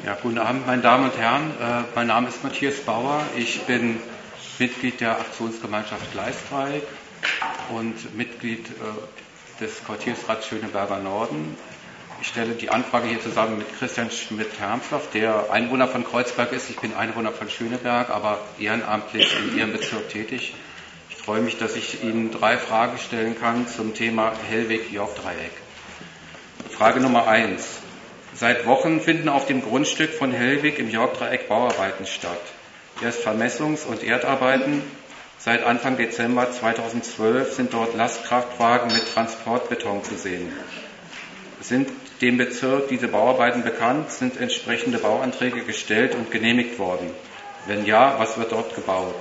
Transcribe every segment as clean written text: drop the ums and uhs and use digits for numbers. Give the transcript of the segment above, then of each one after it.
Ja, guten Abend, meine Damen und Herren. Mein Name ist Matthias Bauer. Ich bin Mitglied der Aktionsgemeinschaft Gleisdreieck und Mitglied des Quartiersrats Schöneberger Norden. Ich stelle die Anfrage hier zusammen mit Christian Schmidt-Hermsdorf, der Einwohner von Kreuzberg ist. Ich bin Einwohner von Schöneberg, aber ehrenamtlich in Ihrem Bezirk tätig. Ich freue mich, dass ich Ihnen 3 Fragen stellen kann zum Thema Hellwig-York-Dreieck. Frage Nummer 1. Seit Wochen finden auf dem Grundstück von Hellwig im York-Dreieck Bauarbeiten statt. Erst Vermessungs- und Erdarbeiten. Seit Anfang Dezember 2012 sind dort Lastkraftwagen mit Transportbeton zu sehen. Sind dem Bezirk diese Bauarbeiten bekannt? Sind entsprechende Bauanträge gestellt und genehmigt worden? Wenn ja, was wird dort gebaut?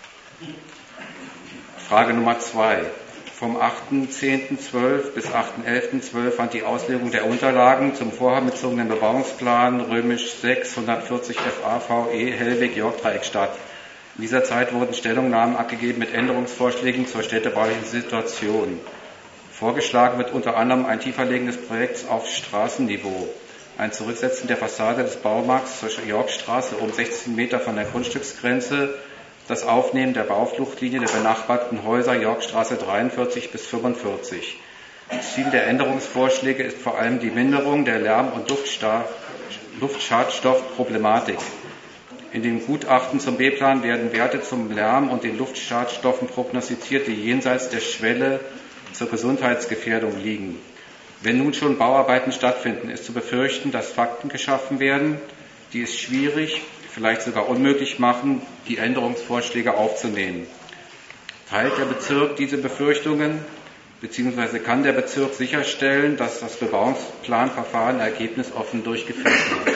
Frage Nummer 2. Vom 8.10.12 bis 8.11.12 fand die Auslegung der Unterlagen zum vorhabenbezogenen Bebauungsplan römisch 6 140 FAVE Hellwig-York-Dreieck statt. In dieser Zeit wurden Stellungnahmen abgegeben mit Änderungsvorschlägen zur städtebaulichen Situation. Vorgeschlagen wird unter anderem ein Tieferlegen des Projekts auf Straßenniveau, ein Zurücksetzen der Fassade des Baumarkts zur Yorkstraße um 16 Meter von der Grundstücksgrenze, das Aufnehmen der Baufluchtlinie der benachbarten Häuser Yorkstraße 43 bis 45. Ziel der Änderungsvorschläge ist vor allem die Minderung der Lärm- und Luftschadstoffproblematik. In dem Gutachten zum B-Plan werden Werte zum Lärm und den Luftschadstoffen prognostiziert, die jenseits der Schwelle zur Gesundheitsgefährdung liegen. Wenn nun schon Bauarbeiten stattfinden, ist zu befürchten, dass Fakten geschaffen werden, die es schwierig, vielleicht sogar unmöglich machen, die Änderungsvorschläge aufzunehmen. Teilt der Bezirk diese Befürchtungen, beziehungsweise kann der Bezirk sicherstellen, dass das Bebauungsplanverfahren ergebnisoffen durchgeführt wird?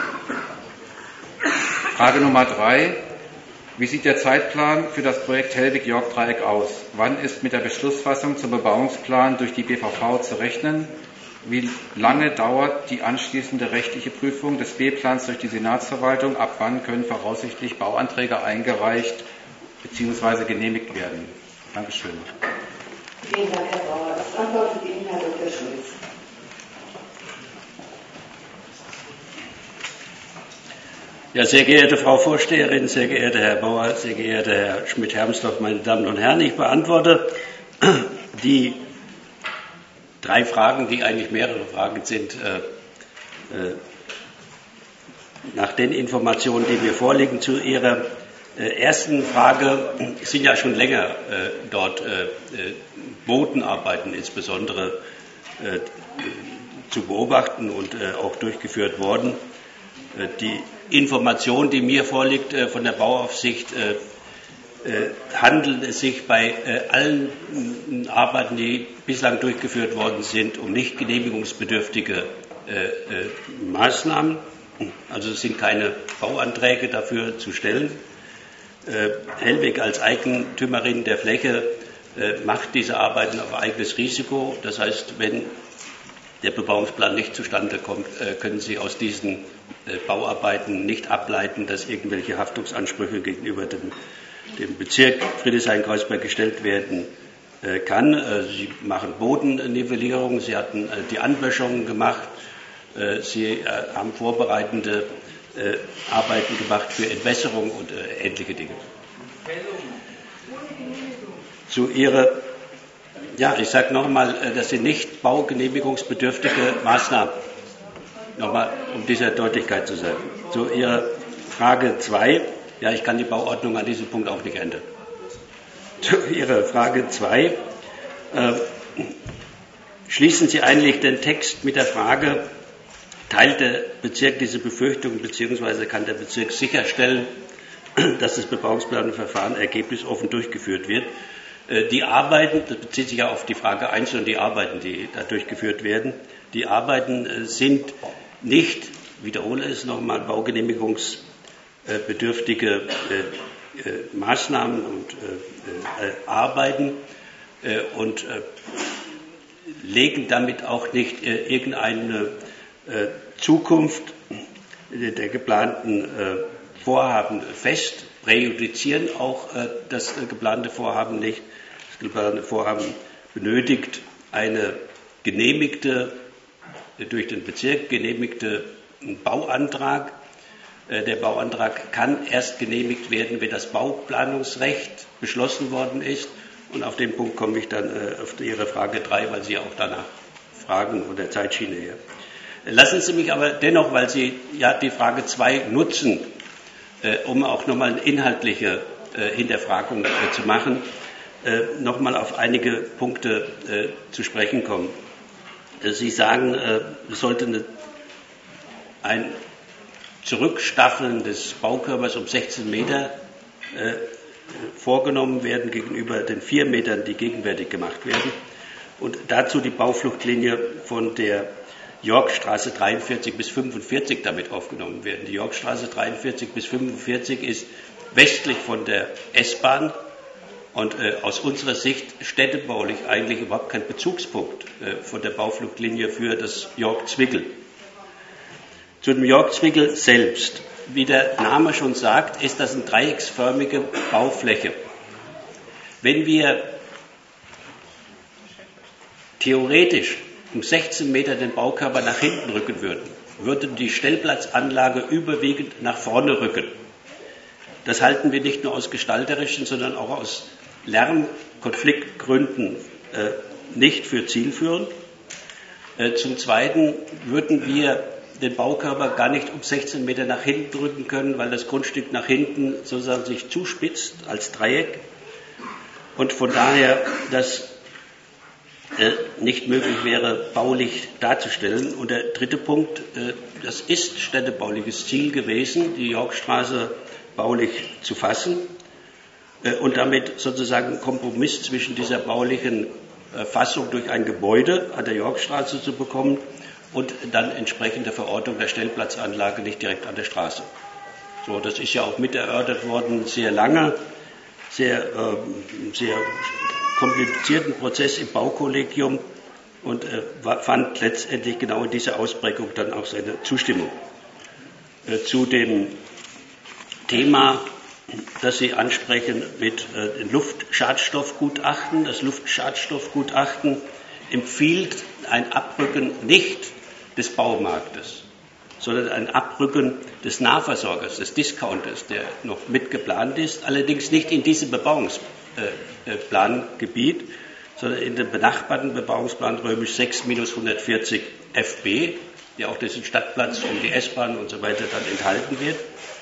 Frage Nummer 3. Wie sieht der Zeitplan für das Projekt Hellwig-York-Dreieck aus? Wann ist mit der Beschlussfassung zum Bebauungsplan durch die BVV zu rechnen? Wie lange dauert die anschließende rechtliche Prüfung des B-Plans durch die Senatsverwaltung? Ab wann können voraussichtlich Bauanträge eingereicht bzw. genehmigt werden? Dankeschön. Vielen Dank, Herr Bauer. Das antwortet Ihnen Herr Dr. Schulz. Ja, sehr geehrte Frau Vorsteherin, sehr geehrter Herr Bauer, sehr geehrter Herr Schmidt-Hermsdorf, meine Damen und Herren, ich beantworte die 3 Fragen, die eigentlich mehrere Fragen sind, nach den Informationen, die mir vorliegen. Zu Ihrer ersten Frage sind ja schon länger dort Bodenarbeiten insbesondere zu beobachten und auch durchgeführt worden. Die Information, die mir vorliegt von der Bauaufsicht, handelt es sich bei allen Arbeiten, die bislang durchgeführt worden sind, um nicht genehmigungsbedürftige Maßnahmen. Also es sind keine Bauanträge dafür zu stellen. Hellwig als Eigentümerin der Fläche macht diese Arbeiten auf eigenes Risiko. Das heißt, wenn der Bebauungsplan nicht zustande kommt, können Sie aus diesen Bauarbeiten nicht ableiten, dass irgendwelche Haftungsansprüche gegenüber dem Bezirk Friedrichshain-Kreuzberg gestellt werden kann. Sie machen Bodennivellierung, Sie hatten die Anböschungen gemacht, Sie haben vorbereitende Arbeiten gemacht für Entwässerung und ähnliche Dinge. Zu Ihrer, ja, ich sage nochmal, das sind nicht baugenehmigungsbedürftige Maßnahmen. Nochmal, um dieser Deutlichkeit zu sagen. Zu Ihrer Frage 2. Ja, ich kann die Bauordnung an diesem Punkt auch nicht ändern. Zu Ihrer Frage 2. Schließen Sie eigentlich den Text mit der Frage, teilt der Bezirk diese Befürchtungen, beziehungsweise kann der Bezirk sicherstellen, dass das Bebauungsplanverfahren ergebnisoffen durchgeführt wird? Die Arbeiten, das bezieht sich ja auf die Frage 1 und die Arbeiten, die da durchgeführt werden, die Arbeiten sind nicht, wiederhole es nochmal, baugenehmigungsbedürftige Maßnahmen und Arbeiten und legen damit auch nicht irgendeine Zukunft der geplanten Vorhaben fest, präjudizieren auch das geplante Vorhaben nicht. Das geplante Vorhaben benötigt eine genehmigte, durch den Bezirk genehmigte ein Bauantrag. Der Bauantrag kann erst genehmigt werden, wenn das Bauplanungsrecht beschlossen worden ist. Und auf den Punkt komme ich dann auf Ihre Frage 3, weil Sie auch danach fragen von der Zeitschiene her. Lassen Sie mich aber dennoch, weil Sie ja die Frage 2 nutzen, um auch nochmal eine inhaltliche Hinterfragung zu machen, nochmal auf einige Punkte zu sprechen kommen. Sie sagen, es sollte ein Zurückstaffeln des Baukörpers um 16 Meter vorgenommen werden gegenüber den 4 Metern, die gegenwärtig gemacht werden. Und dazu die Baufluchtlinie von der Yorckstraße 43 bis 45 damit aufgenommen werden. Die Yorckstraße 43 bis 45 ist westlich von der S-Bahn und aus unserer Sicht städtebaulich eigentlich überhaupt kein Bezugspunkt von der Baufluchtlinie für das Yorck-Zwickel. Zu dem Yorck-Zwickel selbst. Wie der Name schon sagt, ist das eine dreiecksförmige Baufläche. Wenn wir theoretisch um 16 Meter den Baukörper nach hinten rücken würden, würde die Stellplatzanlage überwiegend nach vorne rücken. Das halten wir nicht nur aus gestalterischen, sondern auch aus Lärmkonfliktgründen nicht für zielführend. Zum Zweiten würden wir den Baukörper gar nicht um 16 Meter nach hinten drücken können, weil das Grundstück nach hinten sozusagen sich zuspitzt als Dreieck und von daher das nicht möglich wäre, baulich darzustellen. Und der dritte Punkt, das ist städtebauliches Ziel gewesen, die Yorckstraße baulich zu fassen und damit sozusagen einen Kompromiss zwischen dieser baulichen Fassung durch ein Gebäude an der Yorckstraße zu bekommen und dann entsprechende Verortung der Stellplatzanlage nicht direkt an der Straße. So, das ist ja auch mit erörtert worden, sehr lange, sehr komplizierten Prozess im Baukollegium und fand letztendlich genau in dieser Ausprägung dann auch seine Zustimmung. Zu dem Thema, das Sie ansprechen mit dem Luftschadstoffgutachten. Das Luftschadstoffgutachten empfiehlt ein Abrücken nicht des Baumarktes, sondern ein Abrücken des Nahversorgers, des Discounters, der noch mit geplant ist, allerdings nicht in diesem Bebauungsplangebiet, sondern in dem benachbarten Bebauungsplan römisch 6-140 FB, der auch diesen Stadtplatz um die S-Bahn und so weiter dann enthalten wird.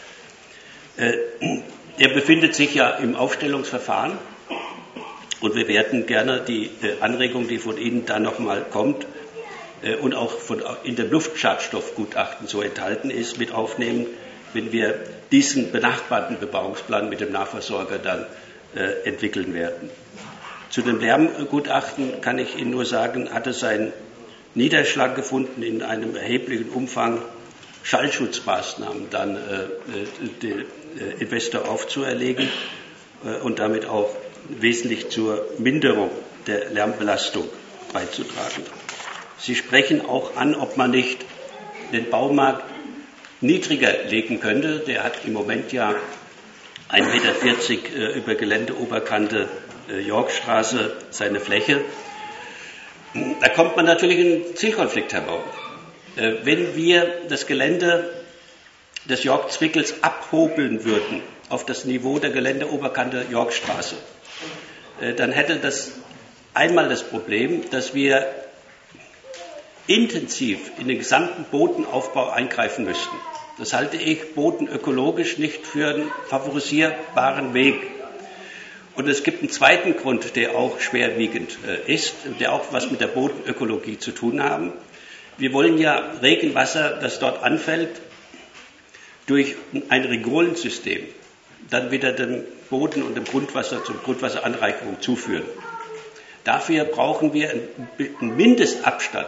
Der befindet sich ja im Aufstellungsverfahren und wir werden gerne die Anregung, die von Ihnen da nochmal kommt und auch in dem Luftschadstoffgutachten so enthalten ist, mit aufnehmen, wenn wir diesen benachbarten Bebauungsplan mit dem Nahversorger dann entwickeln werden. Zu dem Lärmgutachten kann ich Ihnen nur sagen, hat es seinen Niederschlag gefunden in einem erheblichen Umfang, Schallschutzmaßnahmen dann dem Investor aufzuerlegen und damit auch wesentlich zur Minderung der Lärmbelastung beizutragen. Sie sprechen auch an, ob man nicht den Baumarkt niedriger legen könnte. Der hat im Moment ja 1,40 Meter über Geländeoberkante Yorckstraße seine Fläche. Da kommt man natürlich in einen Zielkonflikt herbei. Wenn wir das Gelände des Yorck-Zwickels abhobeln würden auf das Niveau der Geländeoberkante Yorckstraße, dann hätte das einmal das Problem, dass wir intensiv in den gesamten Bodenaufbau eingreifen müssten. Das halte ich bodenökologisch nicht für einen favorisierbaren Weg. Und es gibt einen zweiten Grund, der auch schwerwiegend ist, der auch was mit der Bodenökologie zu tun haben. Wir wollen ja Regenwasser, das dort anfällt, durch ein Rigolensystem dann wieder dem Boden und dem Grundwasser zur Grundwasseranreicherung zuführen. Dafür brauchen wir einen Mindestabstand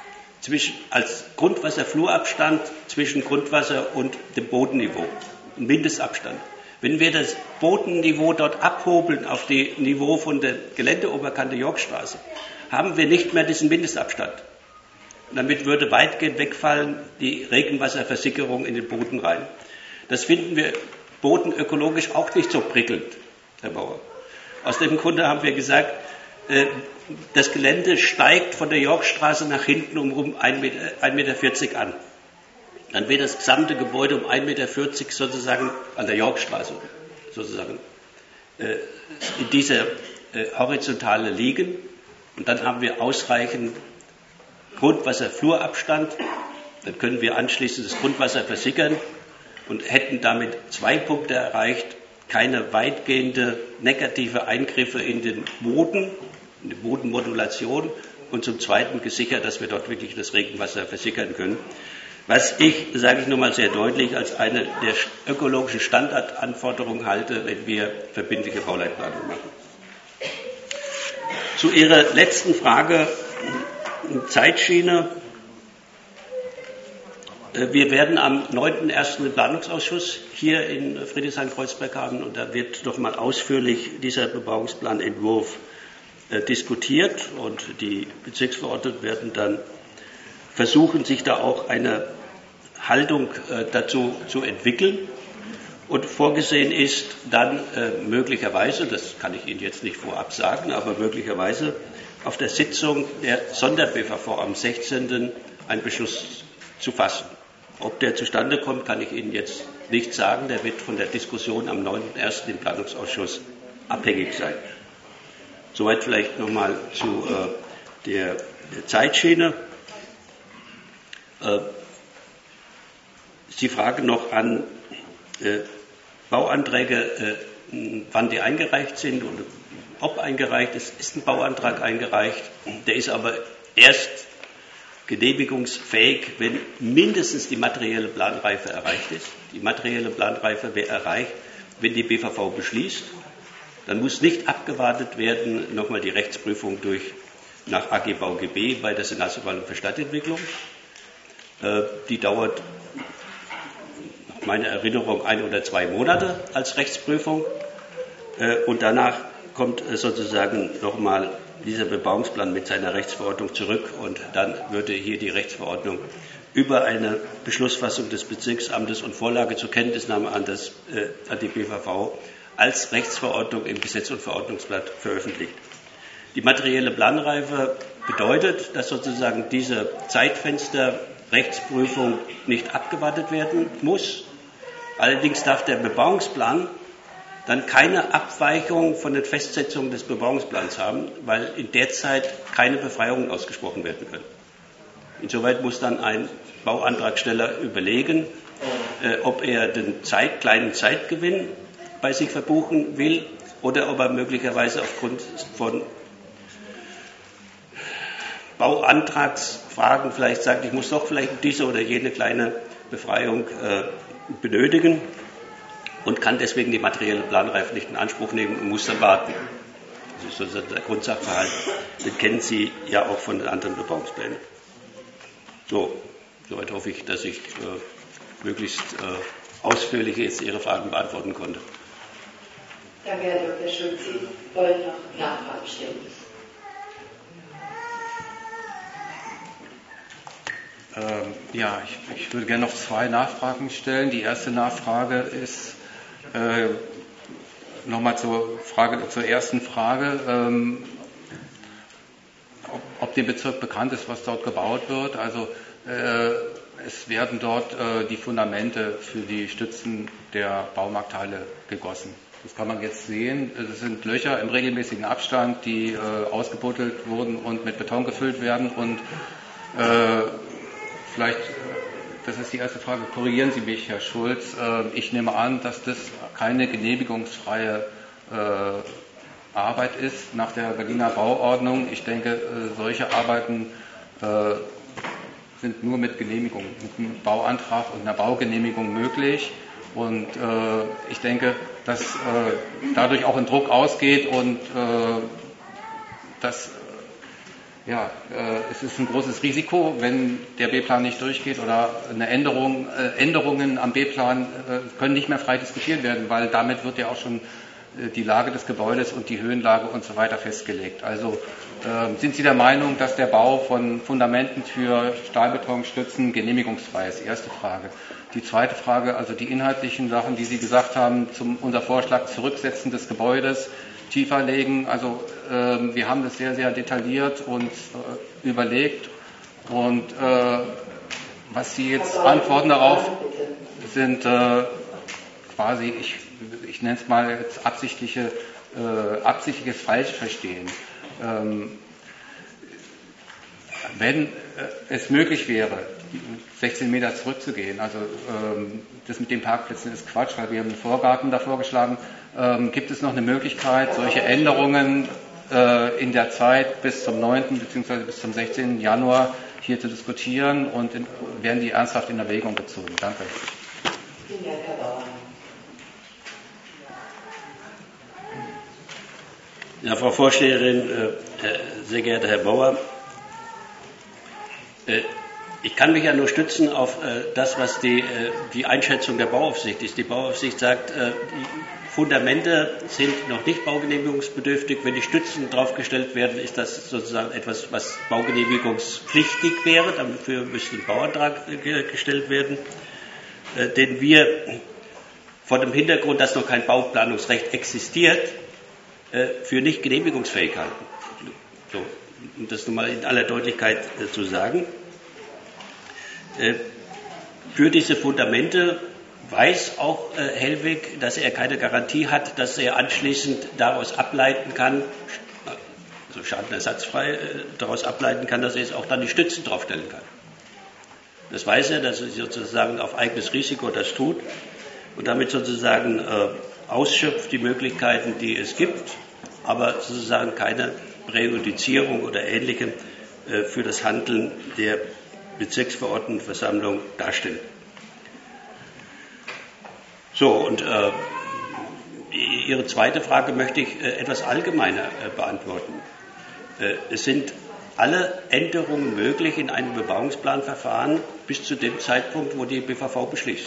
als Grundwasserflurabstand zwischen Grundwasser und dem Bodenniveau. Ein Mindestabstand. Wenn wir das Bodenniveau dort abhobeln auf das Niveau von der Geländeoberkante Yorckstraße, haben wir nicht mehr diesen Mindestabstand. Und damit würde weitgehend wegfallen die Regenwasserversickerung in den Boden rein. Das finden wir bodenökologisch auch nicht so prickelnd, Herr Bauer. Aus dem Grunde haben wir gesagt, das Gelände steigt von der Yorckstraße nach hinten um 1,40 Meter an. dann wird das gesamte Gebäude um 1,40 Meter sozusagen an der Yorkstraße sozusagen in dieser Horizontale liegen. Und dann haben wir ausreichend Grundwasserflurabstand. Dann können wir anschließend das Grundwasser versickern und hätten damit 2 Punkte erreicht. Keine weitgehende negative Eingriffe in den Boden, in die Bodenmodulation und zum Zweiten gesichert, dass wir dort wirklich das Regenwasser versickern können. Was ich, sage ich nochmal sehr deutlich, als eine der ökologischen Standardanforderungen halte, wenn wir verbindliche Bauleitplanung machen. Zu Ihrer letzten Frage, Zeitschiene. Wir werden am 9.1. den Planungsausschuss hier in Friedrichshain-Kreuzberg haben und da wird nochmal ausführlich dieser Bebauungsplanentwurf diskutiert und die Bezirksverordneten werden dann versuchen, sich da auch eine Haltung dazu zu entwickeln. Und vorgesehen ist dann möglicherweise, das kann ich Ihnen jetzt nicht vorab sagen, aber möglicherweise auf der Sitzung der Sonder-BVV am 16. einen Beschluss zu fassen. Ob der zustande kommt, kann ich Ihnen jetzt nicht sagen. Der wird von der Diskussion am 9.1. im Planungsausschuss abhängig sein. Soweit vielleicht nochmal zu der Zeitschiene. Sie fragen noch an Bauanträge, wann die eingereicht sind und ob eingereicht ist. Ist ein Bauantrag eingereicht, der ist aber erst genehmigungsfähig, wenn mindestens die materielle Planreife erreicht ist. Die materielle Planreife wäre erreicht, wenn die BVV beschließt. Dann muss nicht abgewartet werden, nochmal die Rechtsprüfung nach AG BauGB bei der Senatsverwaltung für Stadtentwicklung. Die dauert nach meiner Erinnerung 1 oder 2 Monate als Rechtsprüfung. Und danach kommt sozusagen nochmal dieser Bebauungsplan mit seiner Rechtsverordnung zurück und dann würde hier die Rechtsverordnung über eine Beschlussfassung des Bezirksamtes und Vorlage zur Kenntnisnahme an die BVV als Rechtsverordnung im Gesetz- und Verordnungsblatt veröffentlicht. Die materielle Planreife bedeutet, dass sozusagen diese Zeitfenster Rechtsprüfung nicht abgewartet werden muss. Allerdings darf der Bebauungsplan dann keine Abweichung von den Festsetzungen des Bebauungsplans haben, weil in der Zeit keine Befreiungen ausgesprochen werden können. Insoweit muss dann ein Bauantragsteller überlegen, ob er den kleinen Zeitgewinn bei sich verbuchen will oder ob er möglicherweise aufgrund von Bauantragsfragen vielleicht sagt, ich muss doch vielleicht diese oder jene kleine Befreiung benötigen und kann deswegen die materielle Planreife nicht in Anspruch nehmen und muss dann warten. Das ist sozusagen der Grundsachverhalt. Den kennen Sie ja auch von den anderen Bebauungsplänen. Soweit hoffe ich, dass ich möglichst ausführlich jetzt Ihre Fragen beantworten konnte. Danke, Herr Dr. Schulz. Sie wollen noch Nachfragen stellen. Ja, ich würde gerne noch 2 Nachfragen stellen. Die erste Nachfrage ist nochmal zur ersten Frage, ob dem Bezirk bekannt ist, was dort gebaut wird. Also es werden dort die Fundamente für die Stützen der Baumarkthalle gegossen. Das kann man jetzt sehen. Es sind Löcher im regelmäßigen Abstand, die ausgebuddelt wurden und mit Beton gefüllt werden. Und vielleicht, das ist die erste Frage, korrigieren Sie mich, Herr Schulz. Ich nehme an, dass das keine genehmigungsfreie Arbeit ist nach der Berliner Bauordnung. Ich denke, solche Arbeiten sind nur mit Genehmigung, mit einem Bauantrag und einer Baugenehmigung möglich. Und ich denke, dass dadurch auch ein Druck ausgeht und es ist ein großes Risiko, wenn der B-Plan nicht durchgeht oder Änderungen am B-Plan können nicht mehr frei diskutiert werden, weil damit wird ja auch schon die Lage des Gebäudes und die Höhenlage und so weiter festgelegt. Also sind Sie der Meinung, dass der Bau von Fundamenten für Stahlbetonstützen genehmigungsfrei ist? Erste Frage. Die zweite Frage, also die inhaltlichen Sachen, die Sie gesagt haben, unser Vorschlag Zurücksetzen des Gebäudes, tiefer legen. Also wir haben das sehr, sehr detailliert und überlegt und Was Sie jetzt antworten darauf, sind quasi, ich nenne es mal jetzt absichtliches Falschverstehen. Wenn es möglich wäre, 16 Meter zurückzugehen, also das mit den Parkplätzen ist Quatsch, weil wir haben einen Vorgarten davor geschlagen, gibt es noch eine Möglichkeit, solche Änderungen in der Zeit bis zum 9. bzw. bis zum 16. Januar hier zu diskutieren und werden die ernsthaft in Erwägung gezogen? Danke. Vielen Dank, Herr Bauer. Ja, Frau Vorsteherin, sehr geehrter Herr Bauer, ich kann mich ja nur stützen auf das, was die Einschätzung der Bauaufsicht ist. Die Bauaufsicht sagt, die Fundamente sind noch nicht baugenehmigungsbedürftig. Wenn die Stützen draufgestellt werden, ist das sozusagen etwas, was baugenehmigungspflichtig wäre. Dafür müsste ein Bauantrag gestellt werden, den wir vor dem Hintergrund, dass noch kein Bauplanungsrecht existiert, für nicht genehmigungsfähig halten. So, um das nochmal in aller Deutlichkeit zu sagen. Für diese Fundamente weiß auch Hellwig, dass er keine Garantie hat, dass er anschließend daraus ableiten kann, also schadenersatzfrei daraus ableiten kann, dass er jetzt auch dann die Stützen draufstellen kann. Das weiß er, dass er sozusagen auf eigenes Risiko das tut und damit sozusagen ausschöpft die Möglichkeiten, die es gibt, aber sozusagen keine Präjudizierung oder Ähnlichem für das Handeln der Bezirksverordnetenversammlung darstellt. So, und Ihre zweite Frage möchte ich etwas allgemeiner beantworten. Es sind alle Änderungen möglich in einem Bebauungsplanverfahren bis zu dem Zeitpunkt, wo die BVV beschließt.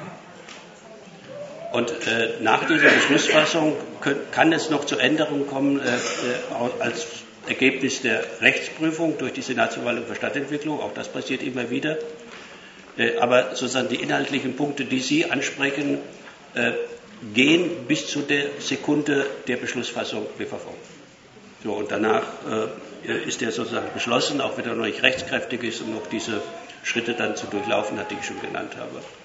Und nach dieser Beschlussfassung kann es noch zu Änderungen kommen als Ergebnis der Rechtsprüfung durch die Senatsverwaltung für Stadtentwicklung. Auch das passiert immer wieder. Aber sozusagen die inhaltlichen Punkte, die Sie ansprechen, gehen bis zu der Sekunde der Beschlussfassung BVV. So, und danach ist er sozusagen beschlossen, auch wenn er noch nicht rechtskräftig ist und noch diese Schritte dann zu durchlaufen hat, die ich schon genannt habe.